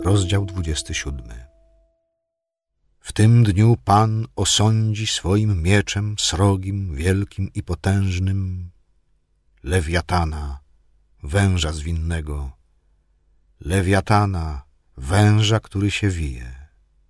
Rozdział 27. W tym dniu Pan osądzi swoim mieczem srogim, wielkim i potężnym Lewiatana, węża zwinnego, Lewiatana, węża, który się wije.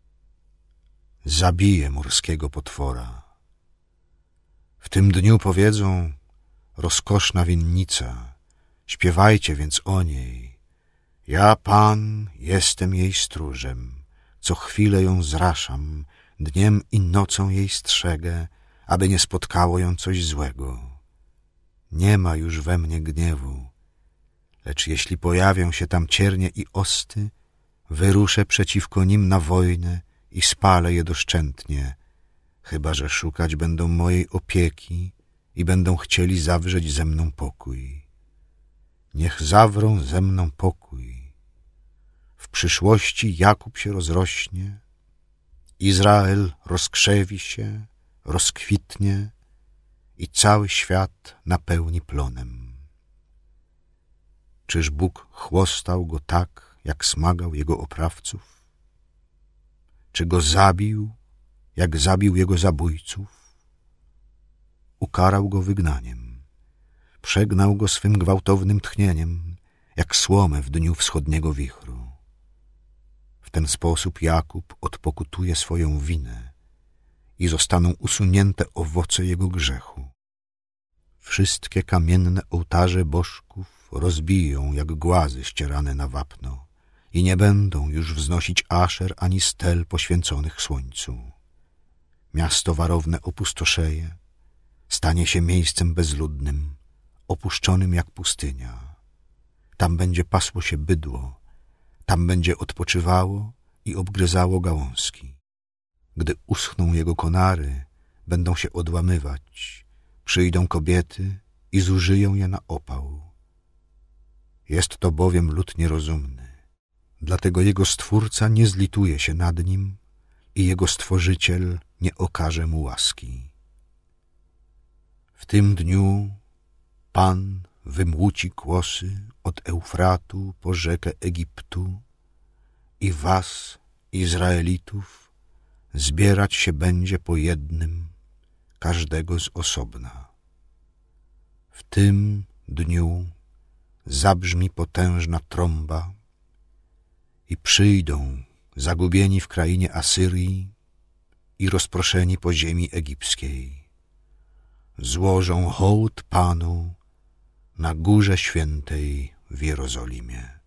Zabije morskiego potwora. W tym dniu powiedzą: rozkoszna winnica, śpiewajcie więc o niej. Ja, Pan, jestem jej stróżem, co chwilę ją zraszam, dniem i nocą jej strzegę, aby nie spotkało ją coś złego. Nie ma już we mnie gniewu, lecz jeśli pojawią się tam ciernie i osty, wyruszę przeciwko nim na wojnę i spalę je doszczętnie, chyba że szukać będą mojej opieki i będą chcieli zawrzeć ze mną pokój. Niech zawrą ze mną pokój. W przyszłości Jakub się rozrośnie, Izrael rozkrzewi się, rozkwitnie i cały świat napełni plonem. Czyż Bóg chłostał go tak, jak smagał jego oprawców? Czy go zabił, jak zabił jego zabójców? Ukarał go wygnaniem, przegnał go swym gwałtownym tchnieniem, jak słomę w dniu wschodniego wichru. W ten sposób Jakub odpokutuje swoją winę i zostaną usunięte owoce jego grzechu. Wszystkie kamienne ołtarze bożków rozbiją jak głazy ścierane na wapno i nie będą już wznosić aszer ani stel poświęconych słońcu. Miasto warowne opustoszeje, stanie się miejscem bezludnym, opuszczonym jak pustynia. Tam będzie pasło się bydło, tam będzie odpoczywało i obgryzało gałązki. Gdy uschną jego konary, będą się odłamywać, przyjdą kobiety i zużyją je na opał. Jest to bowiem lud nierozumny, dlatego jego Stwórca nie zlituje się nad nim i jego Stworzyciel nie okaże mu łaski. W tym dniu Pan wymłuci kłosy od Eufratu po rzekę Egiptu i was, Izraelitów, zbierać się będzie po jednym, każdego z osobna. W tym dniu zabrzmi potężna trąba i przyjdą zagubieni w krainie Asyrii i rozproszeni po ziemi egipskiej. Złożą hołd Panu na Górze Świętej w Jerozolimie.